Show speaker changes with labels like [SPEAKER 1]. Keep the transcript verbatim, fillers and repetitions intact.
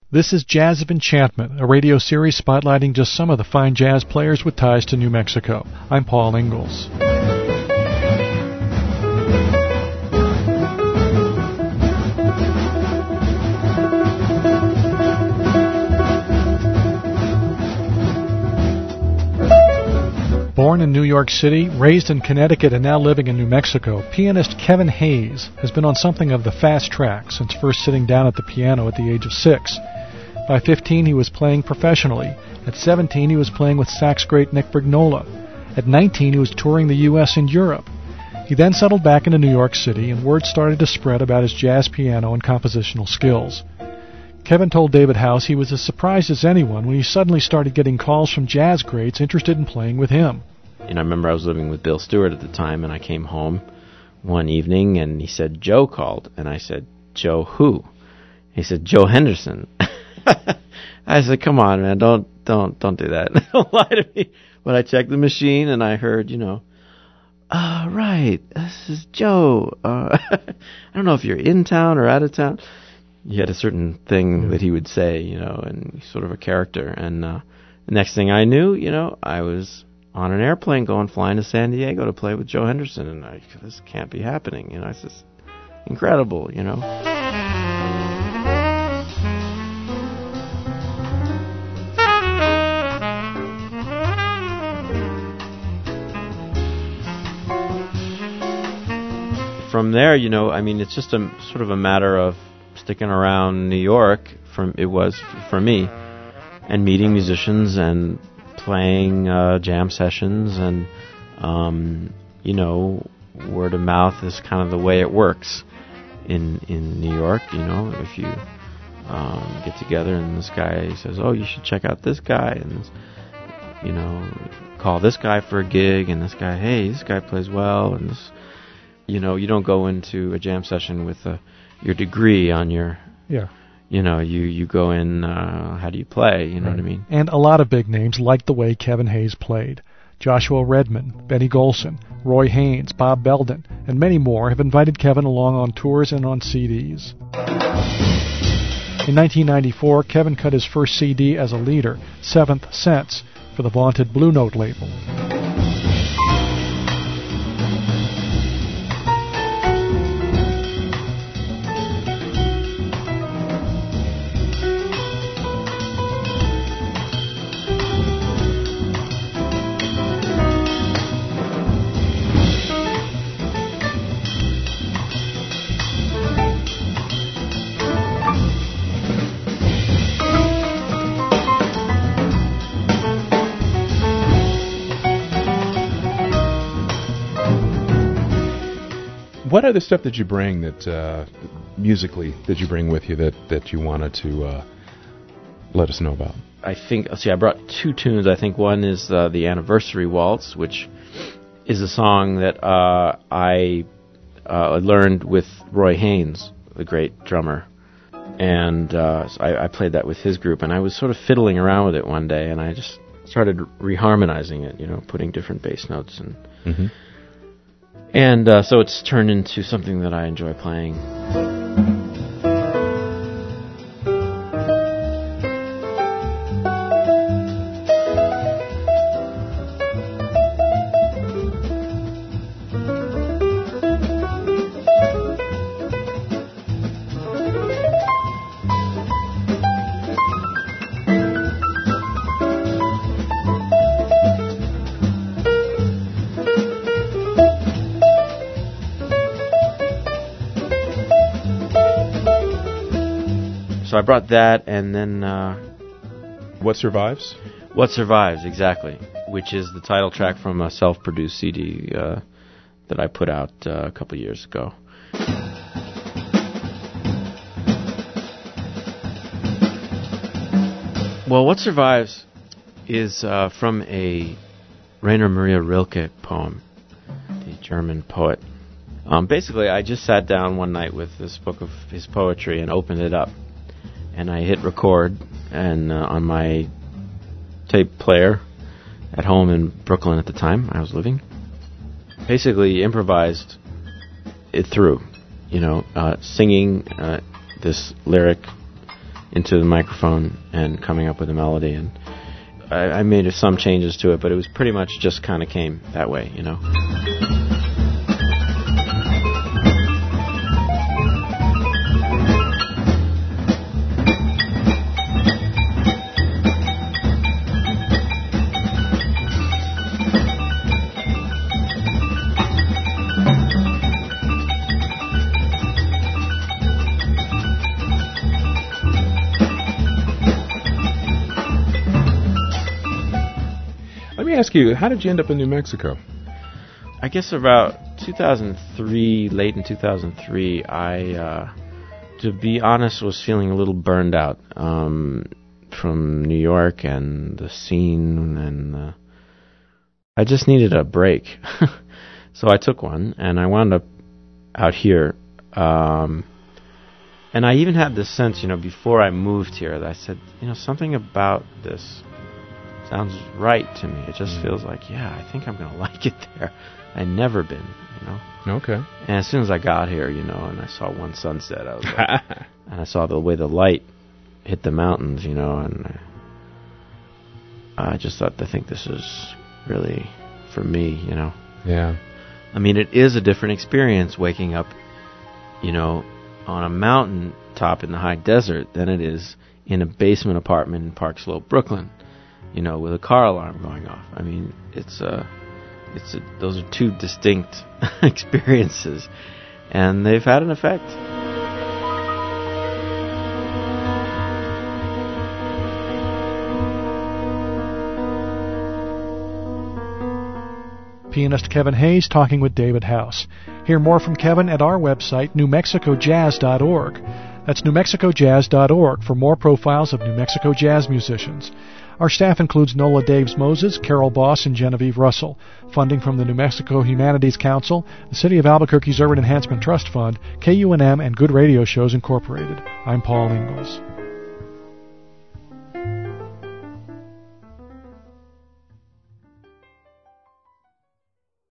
[SPEAKER 1] This is Jazz of Enchantment, a radio series spotlighting just some of the fine jazz players with ties to New Mexico. I'm Paul Ingalls. Born in New York City, raised in Connecticut, and now living in New Mexico, pianist Kevin Hayes has been on something of the fast track since first sitting down at the piano at the age of six. By fifteen, he was playing professionally. At seventeen, he was playing with sax great Nick Brignola. At nineteen, he was touring the U S and Europe. He then settled back into New York City, and word started to spread about his jazz piano and compositional skills. Kevin told David House he was as surprised as anyone when he suddenly started getting calls from jazz greats interested in playing with him.
[SPEAKER 2] And I remember I was living with Bill Stewart at the time, and I came home one evening, and he said, Joe called. And I said, Joe who? He said, Joe Henderson. I said, come on, man, don't don't don't do that. Don't lie to me. But I checked the machine, and I heard, you know, ah, uh, right, this is Joe. Uh, I don't know if you're in town or out of town. He had a certain thing yeah. that he would say, you know, and he's sort of a character. And uh, the next thing I knew, you know, I was on an airplane going flying to San Diego to play with Joe Henderson, and I, this can't be happening. You know, it's just incredible, you know. From there, you know, I mean, it's just a sort of a matter of sticking around New York. From it was for me, and meeting musicians and playing uh, jam sessions, and um, you know, word of mouth is kind of the way it works in in New York. You know, if you um, get together and this guy says, "Oh, you should check out this guy," and this, you know, call this guy for a gig, and this guy, "Hey, this guy plays well," and this. You know, you don't go into a jam session with uh, your degree on your,
[SPEAKER 1] yeah.
[SPEAKER 2] you know, you, you go in, uh, how do you play, you know right. what I mean?
[SPEAKER 1] And a lot of big names liked the way Kevin Hayes played. Joshua Redman, Benny Golson, Roy Haynes, Bob Belden, and many more have invited Kevin along on tours and on C Ds. In nineteen ninety-four, Kevin cut his first C D as a leader, Seventh Sense, for the vaunted Blue Note label.
[SPEAKER 3] What other stuff did you bring that, uh, musically, did you bring with you that, that you wanted to uh, let us know about?
[SPEAKER 2] I think, see, I brought two tunes. I think one is uh, the Anniversary Waltz, which is a song that uh, I uh, learned with Roy Haynes, the great drummer. And uh, so I, I played that with his group, and I was sort of fiddling around with it one day, and I just started reharmonizing it, you know, putting different bass notes and... Mm-hmm. And uh, so it's turned into something that I enjoy playing. So I brought that, and then... Uh,
[SPEAKER 3] What Survives?
[SPEAKER 2] What Survives, exactly, which is the title track from a self-produced C D uh, that I put out uh, a couple years ago. Well, What Survives is uh, from a Rainer Maria Rilke poem, the German poet. Um, basically, I just sat down one night with this book of his poetry and opened it up. And I hit record and uh, on my tape player at home in Brooklyn at the time I was living. Basically improvised it through, you know, uh, singing uh, this lyric into the microphone and coming up with a melody. And I, I made some changes to it, but it was pretty much just kind of came that way, you know.
[SPEAKER 3] Ask you, how did you end up in New Mexico?
[SPEAKER 2] I guess about two thousand three, late in two thousand three, I, uh, to be honest, was feeling a little burned out um, from New York and the scene, and uh, I just needed a break. So I took one, and I wound up out here. Um, and I even had this sense, you know, before I moved here, that I said, you know, something about this sounds right to me. It just feels like, yeah, I think I'm going to like it there. I'd never been, you know.
[SPEAKER 3] Okay.
[SPEAKER 2] And as soon as I got here, you know, and I saw one sunset, I was like, and I saw the way the light hit the mountains, you know, and I, I just thought, I think this is really for me, you know.
[SPEAKER 3] Yeah.
[SPEAKER 2] I mean, it is a different experience waking up, you know, on a mountain top in the high desert than it is in a basement apartment in Park Slope, Brooklyn. You know, with a car alarm going off. I mean, it's a, it's a, those are two distinct experiences, and they've had an effect.
[SPEAKER 1] Pianist Kevin Hayes talking with David House. Hear more from Kevin at our website, new mexico jazz dot org. That's new mexico jazz dot org for more profiles of New Mexico jazz musicians. Our staff includes Nola Daves Moses, Carol Boss, and Genevieve Russell. Funding from the New Mexico Humanities Council, the City of Albuquerque's Urban Enhancement Trust Fund, K U N M, and Good Radio Shows Incorporated. I'm Paul Ingalls.